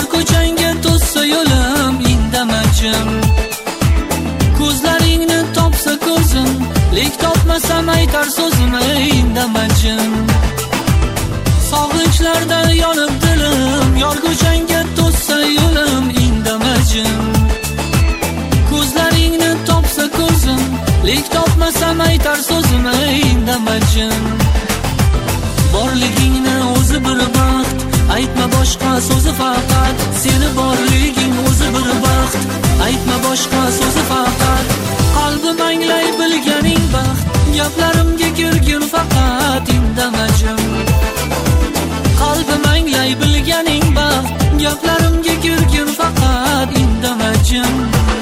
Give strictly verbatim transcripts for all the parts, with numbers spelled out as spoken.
yor ko'changga to'ssa yo'lim indamajim. Ko'zlaringni topsa ko'zim, lek topmasam aytar so'zim indamajim. Sog'inchlarda yonib dilim, yor ko'changga to'ssa yo'lim indamajim. Ko'zlaringni topsa ko'zim, lek topmasam aytar so'zim indamajim. Borligingni o'zi bir baxt, aytma boshqa so'zi faqat. Seni borliging o'zi bir baxt, aytma boshqa so'zi faqat. Qalbim anglay bilganing baxt, gaplarimga kirgin faqat indamajim. Qalbim anglay bilganing baxt, gaplarimga kirgin faqat indamajim.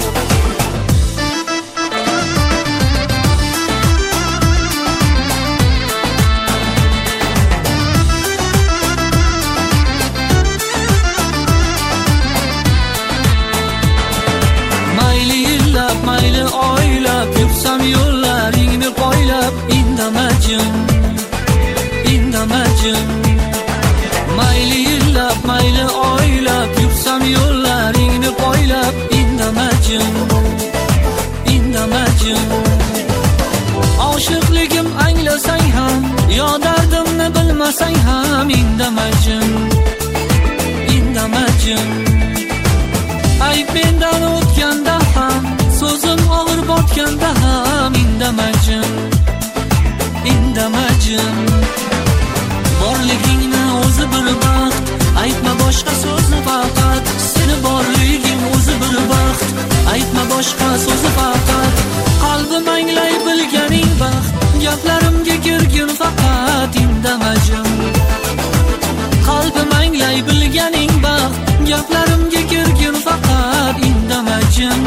Mayli oylab yursam yo'llaringni poylab indamajim, indamajim. Mayli yillab, mayli oylab yursam yo'llaringni poylab indamajim, indamajim. Oshiqligim anglasang ham, yo dardimni bilmasang ham indamajim, indamajim. Ayb mendan o'tganda ham, so'zim og'ir botganda ham indamajim, indamajim. Borligingni o'zi bir baxt, aytma boshqa so'zni faqat. Seni borliging o'zi bir baxt, aytma boshqa so'zni faqat. Qalbim anglay bilganing baxt, gaplarimga kirgin faqat indamajim. Qalbim anglay bilganing baxt, gaplarimga kirgin faqat indamajim.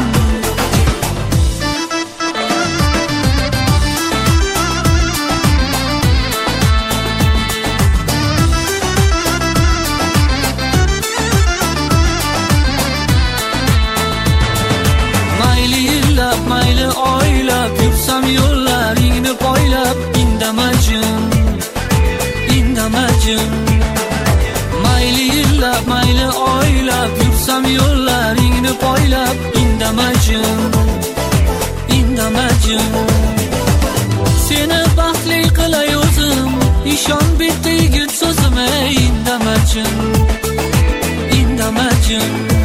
Mayli oylab yursam yo'llaringni poylab indamajim, indamajim. Mayli yillab, mayli oylab yursam yo'llaringni poylab indamajim, indamajim. Seni baxtli qilay o'zim, ishon bitta yigit so'zim indamajim, indamajim.